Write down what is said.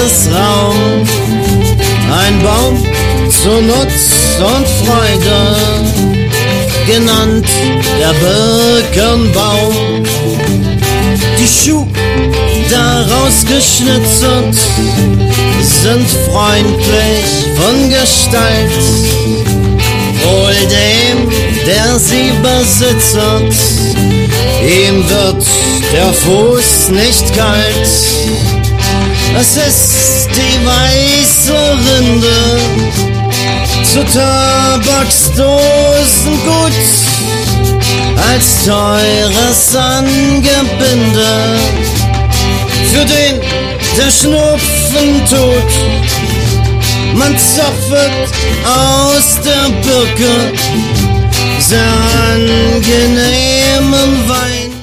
Lebensraum, ein Baum zu Nutz und Freude, genannt der Birkenbaum. Die Schuh daraus geschnitzelt sind freundlich von Gestalt, wohl dem, der sie besitzet, ihm wird der Fuß nicht kalt. Es ist die weiße Rinde zu Tabaksdosen gut, als teures Angebinde für den, der Schnupfen tut. Man zapfet aus der Birke sehr angenehmen Wein.